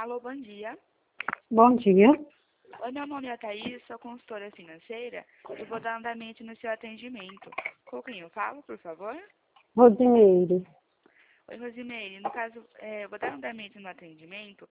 Alô, bom dia. Bom dia. Oi, meu nome é Thaís, sou consultora financeira e vou dar andamento no seu atendimento. Com quem eu falo, por favor? Rosimeire. Oi, Rosimeire. No caso, eu vou dar andamento no atendimento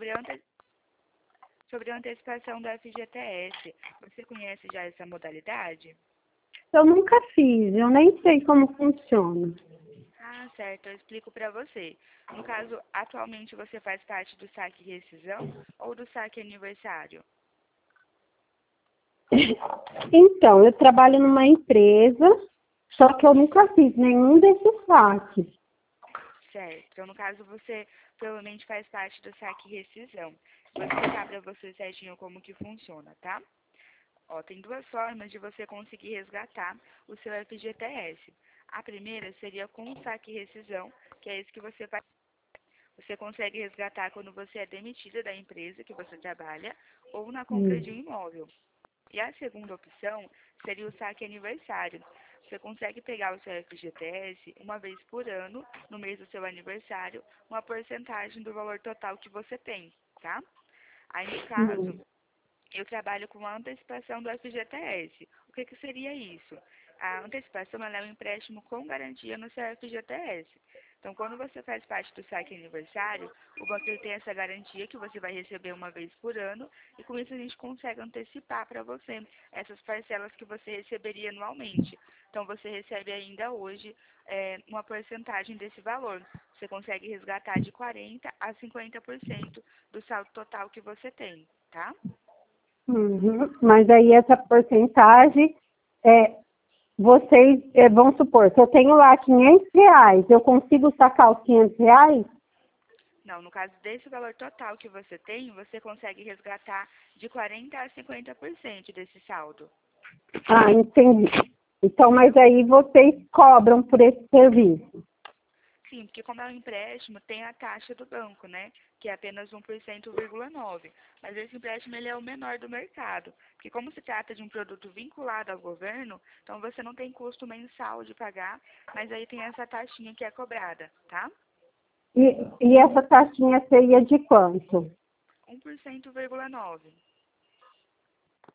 sobre a antecipação da FGTS. Você conhece já essa modalidade? Eu nunca fiz, eu nem sei como funciona. Ah, certo, eu explico para você. No caso, atualmente você faz parte do saque rescisão ou do saque aniversário? Então, eu trabalho numa empresa, só que eu nunca fiz nenhum desses saques. Certo. Então, no caso, você provavelmente faz parte do saque rescisão. Vou explicar para você certinho como que funciona, tá? Ó, tem duas formas de você conseguir resgatar o seu FGTS. A primeira seria com o saque rescisão, que é esse que você faz. Você consegue resgatar quando você é demitida da empresa que você trabalha ou na compra de um imóvel. E a segunda opção seria o saque aniversário. Você consegue pegar o seu FGTS uma vez por ano, no mês do seu aniversário, uma porcentagem do valor total que você tem, tá? Aí, no caso, eu trabalho com a antecipação do FGTS. O que seria isso? A antecipação ela é um empréstimo com garantia no seu FGTS. Então, quando você faz parte do saque aniversário, o banco ele tem essa garantia que você vai receber uma vez por ano e com isso a gente consegue antecipar para você essas parcelas que você receberia anualmente. Então, você recebe ainda hoje uma porcentagem desse valor. Você consegue resgatar de 40% a 50% do saldo total que você tem, tá? Mas aí essa porcentagem, vocês, vamos supor, se eu tenho lá R$ 500, eu consigo sacar os R$ 500? Não, no caso desse valor total que você tem, você consegue resgatar de 40% a 50% desse saldo. Ah, entendi. Então, mas aí vocês cobram por esse serviço. Sim, porque como é um empréstimo, tem a taxa do banco, né? Que é apenas 1,9%. Mas esse empréstimo ele é o menor do mercado. Porque como se trata de um produto vinculado ao governo, então você não tem custo mensal de pagar, mas aí tem essa taxinha que é cobrada, tá? E essa taxinha seria de quanto? 1,9%.